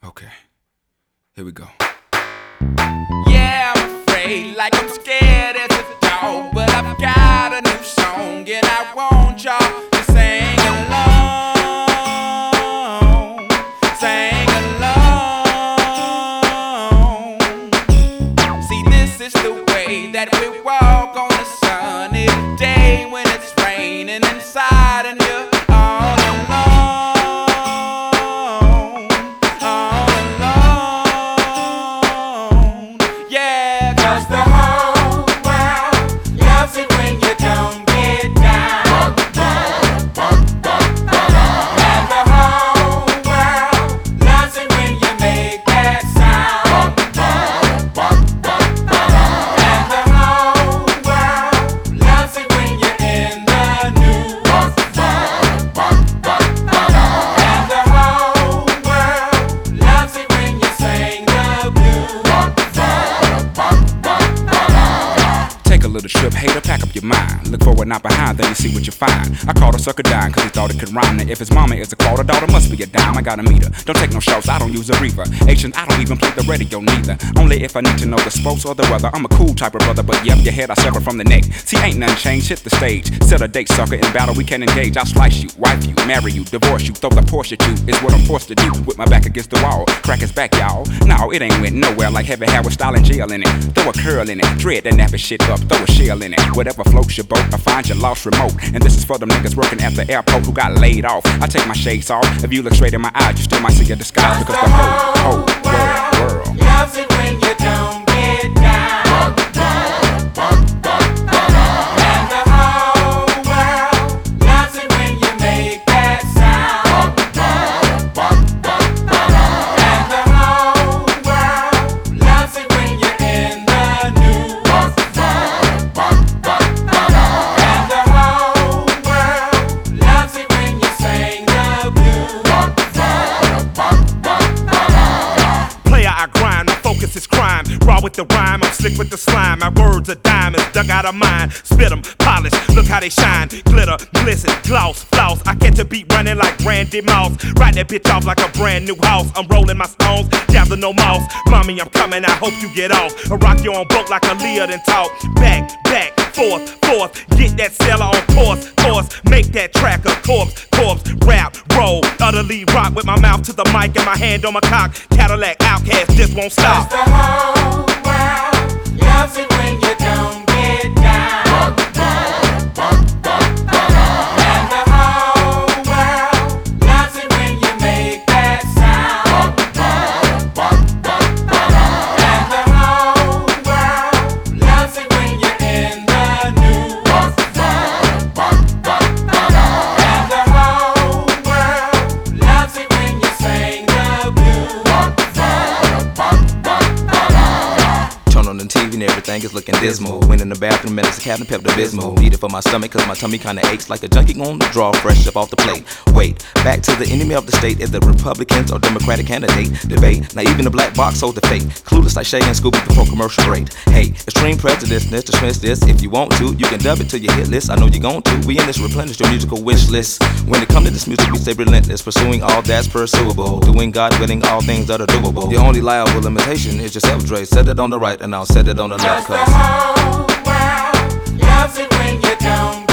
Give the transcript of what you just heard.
Okay, here we go. Yeah, I'm afraid, like I'm scared as a dog, but I've got a new song and I want y'all to sing along, sing along. See, this is the way that we walk on a sunny day when it's raining inside and you're all alone, all alone. Yeah, 'cause the whole world loves it when you don't get down. And the whole world loves it when you make that sound. And the whole world loves it when you're in the news. And the whole world loves it when you sing the blues. Take a little trip, hater, pack up your mind. Look forward, not behind, then you see what you find. I called a sucker dime, cause he thought it could rhyme. Now if his mama is a quarter, daughter must be a dime. I gotta meet her. Don't take no shots, I don't use a reaver. Asians, I don't even play the radio neither. Only if I need to know the sports or the weather. I'm a cool type of brother, but yep, your head I sever from the neck. See, ain't nothing changed, hit the stage. Set a date, sucker, in battle we can engage. I'll slice you, wife you, marry you, divorce you, throw the Porsche at you. Is what I'm forced to do, with my back against the wall. Crack his back, y'all. No, it ain't went nowhere like heavy hair with style and gel in it. Throw a curl in it, dread that nappy shit up, throw a shell in it. Whatever floats your boat, I find your lost remote. And this is for them niggas working at the airport who got laid off. I take my shades off. If you look straight in my eyes, you still might see a disguise. Because the whole world loves it when you don't get down. And the whole world loves it when you make that sound. And the whole world loves it when you're in the news. And the whole world loves it when you sing the blues. Player, I grind, my focus is crime. Raw with the rhyme, I'm slick with the slime. My words are diamonds, dug out of mine. Spit them, polish, look how they shine. Glitter, glisten, gloss, floss. I catch a beat running like Randy Moss. Ride that bitch off like a brand new house. I'm rolling my stones, gather no mouse. Mommy, I'm coming, I hope you get off. I rock you on boat like a Leah then talk. Back, forth, get that seller on course. Make that track a corpse, rap, roll, utterly rock with my mouth to the mic and my hand on my cock. Cadillac outcast just won't stop. 'Cause the whole world loves it when you don't get down. And the whole world loves it when you make that sound. And the whole world loves it when you're in the news. And the whole world loves it when you sing the blues. Turn on the TV and everything is looking dismal. Went in the bathroom and it's a Captain Pepto-Bismol. Need it for my stomach cause my tummy kinda aches like a junkie on the draw fresh up off the plate. Wait, back to the enemy of the state is the Republicans or Democratic candidate debate. Now even the black box holds the fake. Clueless like Shay and Scooby before commercial break. Hey, extreme prejudiceness, dismiss this. If you want to, you can dub it to your hit list. I know you're going to. We in this replenish your musical wish list. When it comes to this music, we stay relentless. Pursuing all that's pursuable. Doing God willing all things that are doable. The only liable limitation is yourself, Dre. Set it on the right and I'll set it on the left. The whole world loves it when you don't